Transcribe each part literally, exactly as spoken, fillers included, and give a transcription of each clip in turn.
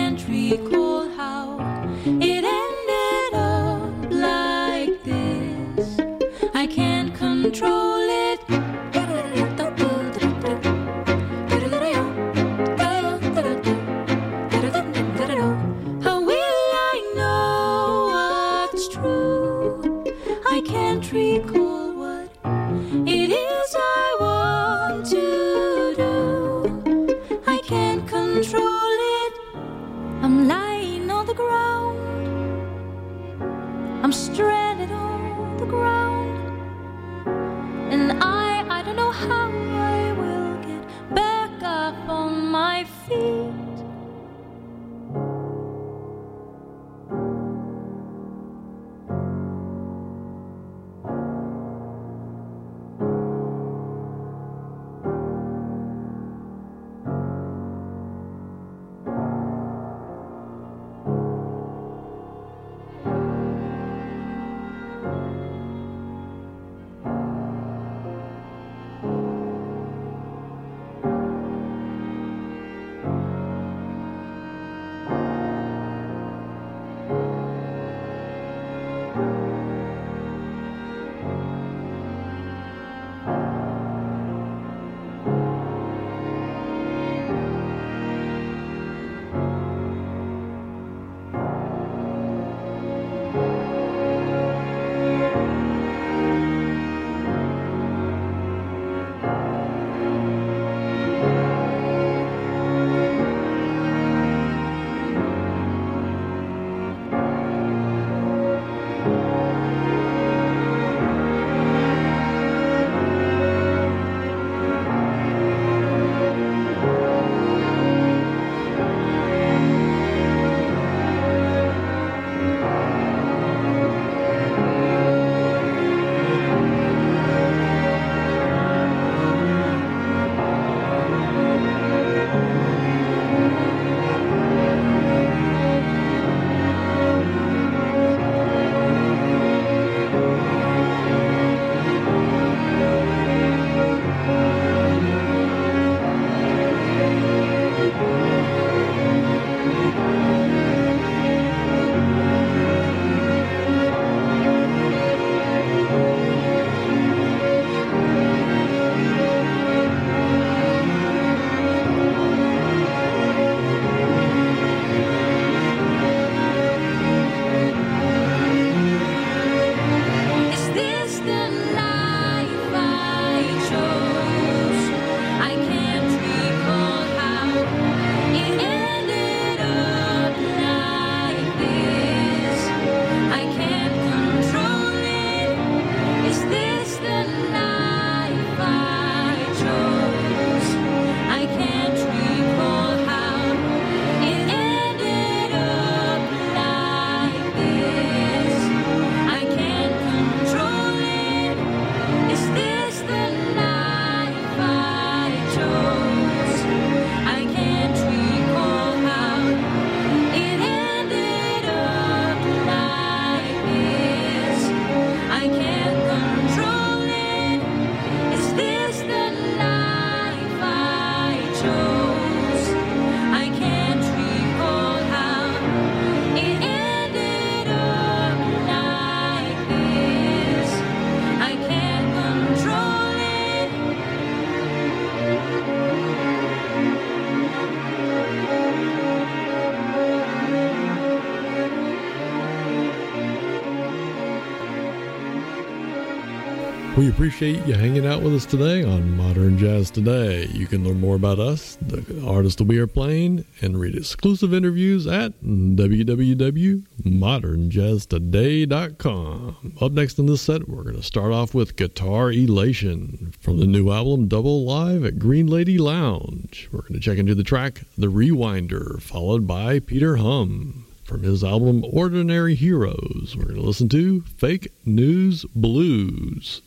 can't recall how it ended up like this. I can't control it. How will I know what's true? I can't recall what it is I want to do. I can't control it. I'm lying on the ground. I'm stranded on the ground. And I, I don't know how I will get back up on my feet. We appreciate you hanging out with us today on Modern Jazz Today. You can learn more about us, the artists we are playing, and read exclusive interviews at w w w dot modern jazz today dot com. Up next in this set, we're going to start off with Guitar Elation from the new album Double Live at Green Lady Lounge. We're going to check into the track The Rewinder, followed by Peter Hum. From his album Ordinary Heroes, we're going to listen to Fake News Blues.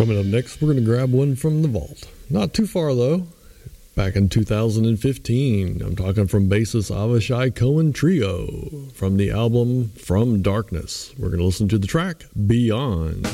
Coming up next, we're going to grab one from the vault. Not too far, though. Back in two thousand fifteen, I'm talking from bassist Avishai Cohen Trio from the album From Darkness. We're going to listen to the track Beyond.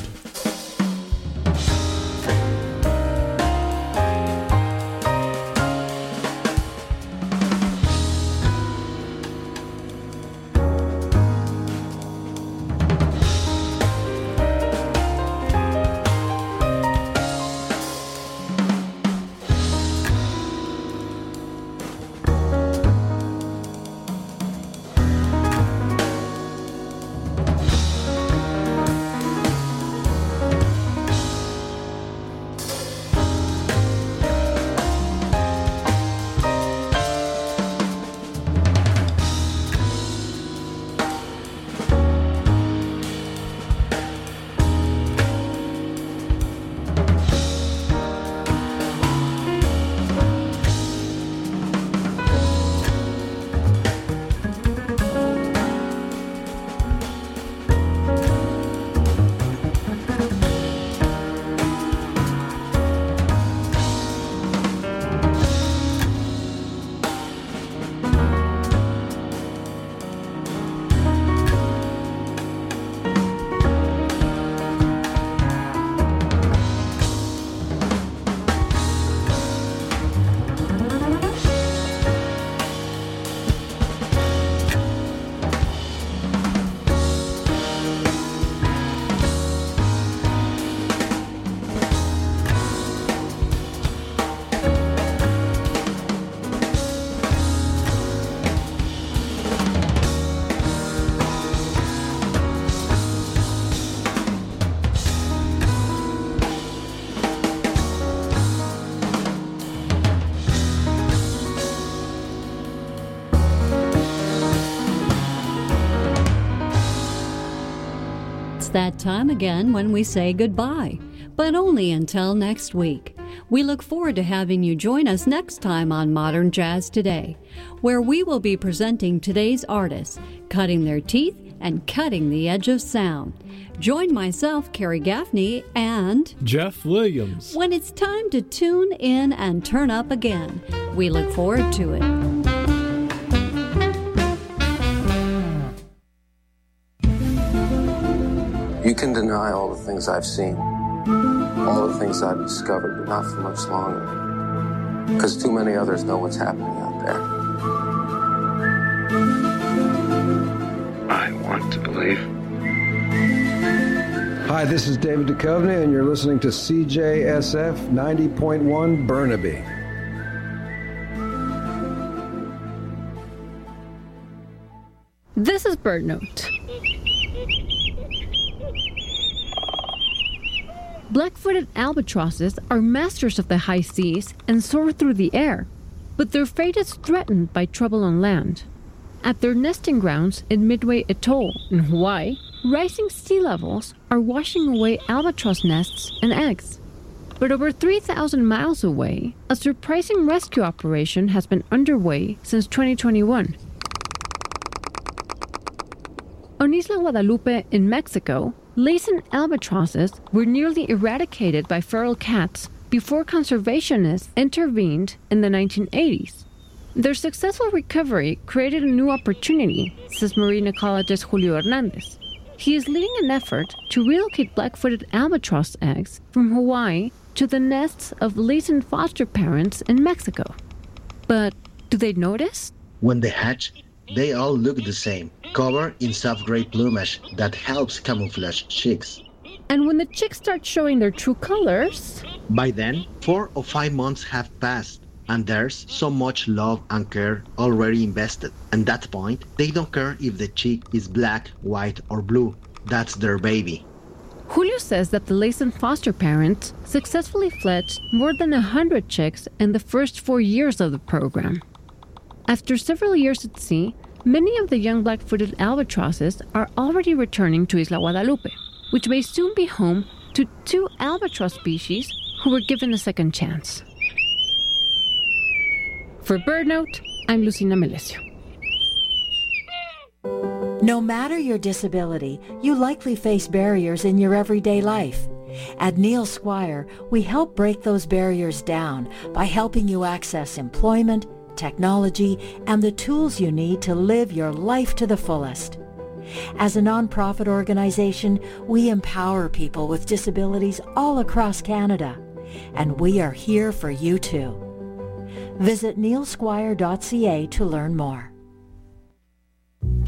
That time again when we say goodbye, but only until next week. We look forward to having you join us next time on Modern Jazz Today, where we will be presenting today's artists, cutting their teeth and cutting the edge of sound. Join myself, Carrie Gaffney, and Jeff Williams when it's time to tune in and turn up again. We look forward to it. You can deny all the things I've seen, all the things I've discovered, but not for much longer. Because too many others know what's happening out there. I want to believe. Hi, this is David Duchovny, and you're listening to C J S F ninety point one Burnaby. This is Bird Note. Black-footed albatrosses are masters of the high seas and soar through the air, but their fate is threatened by trouble on land. At their nesting grounds in Midway Atoll in Hawaii, rising sea levels are washing away albatross nests and eggs. But over three thousand miles away, a surprising rescue operation has been underway since twenty twenty-one. On Isla Guadalupe in Mexico, Laysan albatrosses were nearly eradicated by feral cats before conservationists intervened in the nineteen eighties. Their successful recovery created a new opportunity, says marine ecologist Julio Hernandez. He is leading an effort to relocate black-footed albatross eggs from Hawaii to the nests of Laysan foster parents in Mexico. But do they notice? When they hatch, they all look the same, covered in soft gray plumage that helps camouflage chicks. And when the chicks start showing their true colors... By then, four or five months have passed, and there's so much love and care already invested. At that point, they don't care if the chick is black, white, or blue. That's their baby. Julio says that the Laysan foster parents successfully fledged more than one hundred chicks in the first four years of the program. After several years at sea, many of the young black-footed albatrosses are already returning to Isla Guadalupe, which may soon be home to two albatross species who were given a second chance. For Bird Note, I'm Lucina Melesio. No matter your disability, you likely face barriers in your everyday life. At Neil Squire, we help break those barriers down by helping you access employment, technology, and the tools you need to live your life to the fullest. As a nonprofit organization, we empower people with disabilities all across Canada, and we are here for you too. Visit neil squire dot c a to learn more.